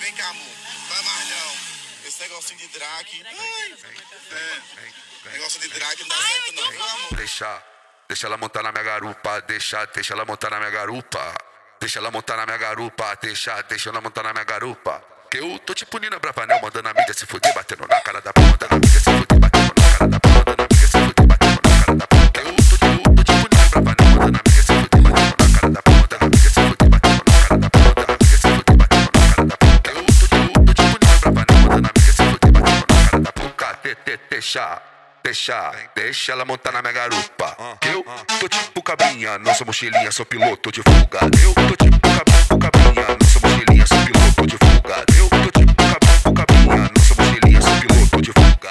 Vem cá, amor. Vai mais não. Esse negocinho de drag. Negócio de drag não dá certo não, viu, amor? Deixa ela montar na minha garupa, deixa ela montar na minha garupa. Deixa ela montar na minha garupa, deixa ela montar na minha garupa. Que eu tô tipo Nina Bravanel, mandando a mídia se fuder, batendo na cara da bunda, na mídia se fuder, batendo na cara da bunda, na mídia se fuder, batendo na cara da bunda. Que eu tô tipo Nina Bravanel, mandando a mídia se fuder, batendo na cara da bunda, na mídia se fuder, batendo na cara da bunda, na mídia se fuder, batendo na cara da bunda. Que eu tô tipo Nina Bravanel, mandando a mídia se fuder, batendo na cara da bunda. Deixa ela montar na minha garupa. Eu tô tipo cabrinha, não sou mochilinha, sou piloto de fuga. Eu tô tipo cabrinha, não sou mochilinha, sou piloto de fuga. Eu tô tipo cabrinha, não sou mochilinha, sou piloto de fuga.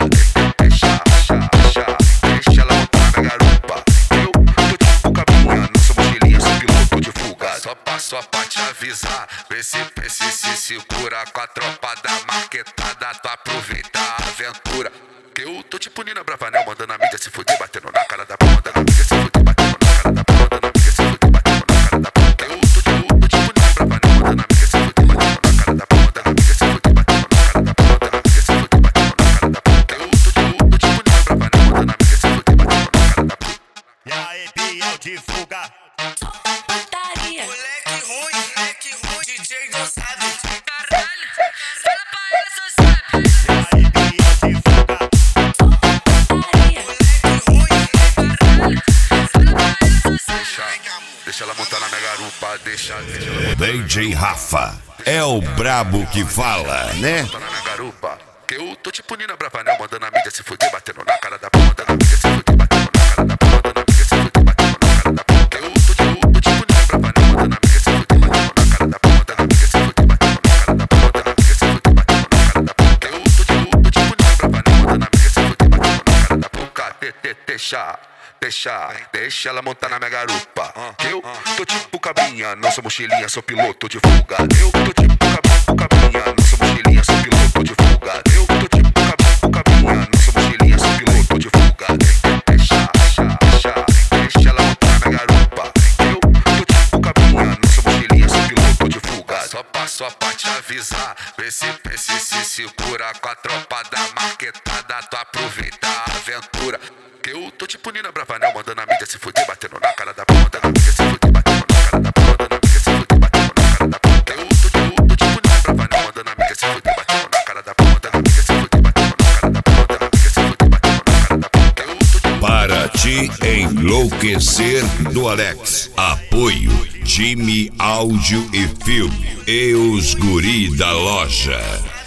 Deixa ela montar na minha garupa. Eu tô tipo cabrinha, não sou mochilinha, sou piloto de fuga. Só pra te avisar, vê se se segura com a tropa da marquetada, tu aproveita a aventura. Que eu tô tipo Nina Bravanel, mandando a mídia se fuder, batendo na cara da bunda, na mídia se fuder, batendo na cara da bunda, na mídia se fuder, batendo na cara da bunda. Que eu tô tipo Nina Bravanel, mandando a mídia se fuder, batendo na cara da bunda, na mídia se fuder, batendo na cara da bunda, na mídia se fuder, batendo na cara da bunda. Que eu tô tipo Nina Bravanel, mandando a mídia se fuder, batendo na cara da bunda. E aí, Biel de fuga. Putaria. Moleque ruim, DJ não sabe. Caralho, fala pra ela, só sabe. E aí, Biel de fuga. Putaria. Deixa ela montar na minha garupa, deixa ela montar DJ Rafa é o brabo que fala, né? na minha garupa. Que eu tô tipo Nina Bravanel, mandando a mídia se fuder, batendo na cara da bunda, na mídia se fuder, batendo na cara da bunda, na mídia se fuder, batendo na cara da bunda. Que eu tô tipo Nina Bravanel, mandando a mídia se fuder, batendo na cara da bunda, na mídia se fuder, batendo na cara da bunda, na mídia se fuder, batendo na cara da bunda. Que eu tô tipo Nina Bravanel, mandando a mídia se fuder, batendo na cara da bunda. Deixa ela montar na minha garupa. Eu tô tipo cabrinha, não sou mochilinha, sou piloto de fuga. Eu tô tipo cabrinha, não sou mochilinha, sou piloto de fuga. Eu tô tipo cabrinha, não sou mochilinha, sou piloto de fuga. Deixa ela montar na minha garupa. Eu tô tipo cabrinha, não sou mochilinha, sou piloto de fuga. Só pra te avisar, vê se segura com a tropa da marquetada, tu aproveita a aventura. Que eu tô tipo Nina Bravanel, mandando a mídia se fuder, batendo na cara da bunda, na mídia se fuder, batendo na cara da bunda, na mídia se fuder, batendo na cara da bunda. Que eu tô tipo Nina Bravanel, mandando a mídia se fuder, batendo na cara da bunda, na mídia se fuder, batendo na cara da bunda, na mídia se fuder, batendo na cara da bunda. Que eu tô tipo... Para te enlouquecer do Alex. Apoio Time Áudio e Filme e os guri da loja.